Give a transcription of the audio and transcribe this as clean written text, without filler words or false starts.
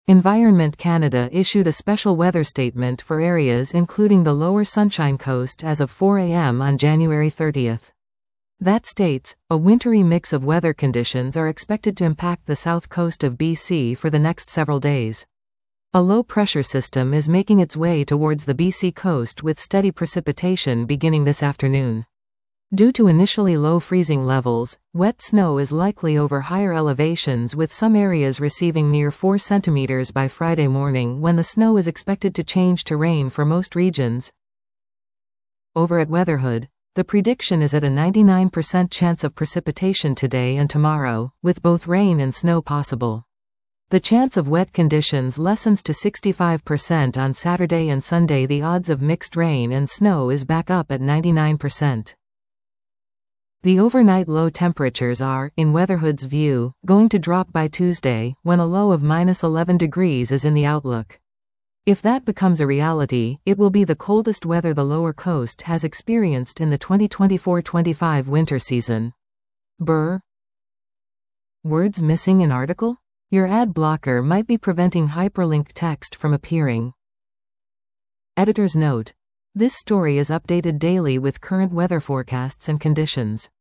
Environment Canada issued a special weather statement for areas including the Lower Sunshine Coast as of 4 a.m. on January 30th. That states, a wintry mix of weather conditions are expected to impact the south coast of BC for the next several days. A low-pressure system is making its way towards the BC coast with steady precipitation beginning this afternoon. Due to initially low freezing levels, wet snow is likely over higher elevations, with some areas receiving near 4 centimeters by Friday morning, when the snow is expected to change to rain for most regions. Over at Weatherhood, the prediction is at a 99% chance of precipitation today and tomorrow, with both rain and snow possible. The chance of wet conditions lessens to 65% on Saturday and Sunday. The odds of mixed rain and snow is back up at 99%. The overnight low temperatures are, in Weatherhood's view, going to drop by Tuesday, when a low of -11 degrees is in the outlook. If that becomes a reality, it will be the coldest weather the lower coast has experienced in the 2024-25 winter season. Brr. Words missing in article? Your ad blocker might be preventing hyperlinked text from appearing. Editor's note: this story is updated daily with current weather forecasts and conditions.